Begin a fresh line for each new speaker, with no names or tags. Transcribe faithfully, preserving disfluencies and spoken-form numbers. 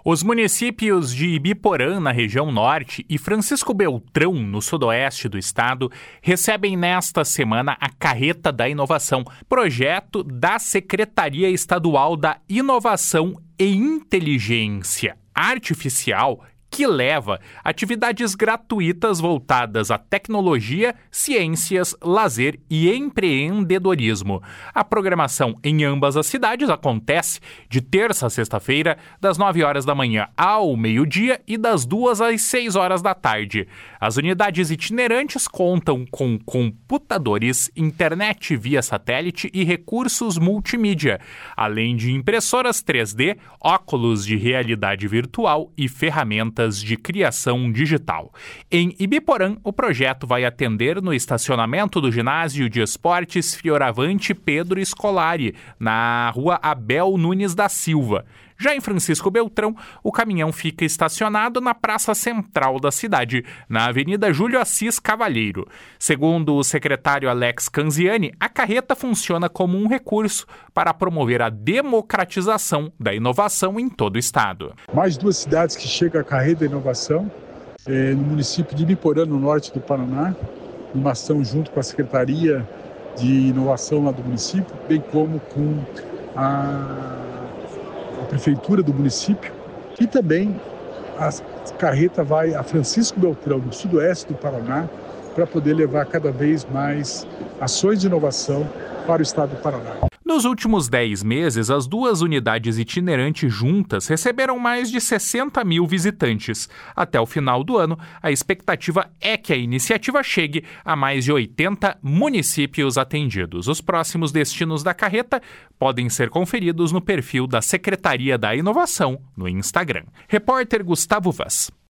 Os municípios de Ibiporã, na região norte, e Francisco Beltrão, no sudoeste do estado, recebem nesta semana a Carreta da Inovação, projeto da Secretaria Estadual da Inovação e Inteligência Artificial, que leva atividades gratuitas voltadas à tecnologia, ciências, lazer e empreendedorismo. A programação em ambas as cidades acontece de terça a sexta-feira, das nove horas da manhã ao meio-dia e das duas às seis horas da tarde. As unidades itinerantes contam com computadores, internet via satélite e recursos multimídia, além de impressoras três D, óculos de realidade virtual e ferramentas de criação digital. Em Ibiporã, o projeto vai atender no estacionamento do Ginásio de Esportes Fioravante Pedro Scolari, na rua Abel Nunes da Silva. Já em Francisco Beltrão, o caminhão fica estacionado na praça central da cidade, na Avenida Júlio Assis Cavalheiro. Segundo o secretário Alex Canziani, a carreta funciona como um recurso para promover a democratização da inovação em todo o estado.
Mais duas cidades que chegam a carreta da inovação, é, no município de Ibiporã, no norte do Paraná, uma ação junto com a Secretaria de Inovação lá do município, bem como com a a prefeitura do município, e também a carreta vai a Francisco Beltrão, no sudoeste do Paraná, para poder levar cada vez mais ações de inovação para o estado do Paraná.
Nos últimos dez meses, as duas unidades itinerantes juntas receberam mais de sessenta mil visitantes. Até o final do ano, a expectativa é que a iniciativa chegue a mais de oitenta municípios atendidos. Os próximos destinos da carreta podem ser conferidos no perfil da Secretaria da Inovação no Instagram. Repórter Gustavo Vaz.